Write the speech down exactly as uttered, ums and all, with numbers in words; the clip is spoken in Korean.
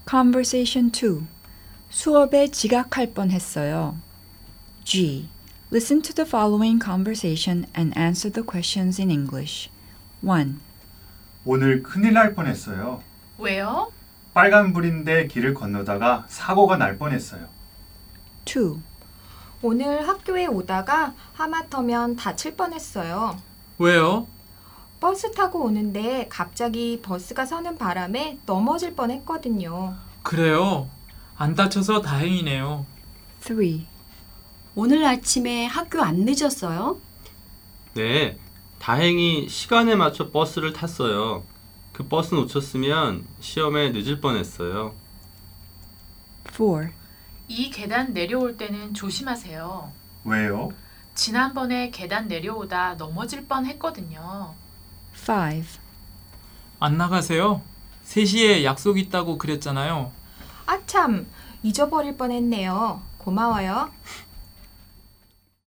Conversation two. 수업에 지각할 뻔했어요. G. Listen to the following conversation and answer the questions in English. one. 오늘 큰일 날 뻔했어요. 왜요? 빨간불인데 길을 건너다가 사고가 날 뻔했어요. two. 오늘 학교에 오다가 하마터면 다칠 뻔했어요. 왜요? 버스 타고 오는데 갑자기 버스가 서는 바람에 넘어질 뻔했거든요. 그래요? 안 다쳐서 다행이네요. three. 오늘 아침에 학교 안 늦었어요? 네, 다행히 시간에 맞춰 버스를 탔어요. 그 버스 놓쳤으면 시험에 늦을 뻔했어요. four. 이 계단 내려올 때는 조심하세요. 왜요? 지난번에 계단 내려오다 넘어질 뻔 했거든요. five. 안 나가세요? 세 시에 약속 있다고 그랬잖아요. 아참, 잊어버릴 뻔했네요. 고마워요.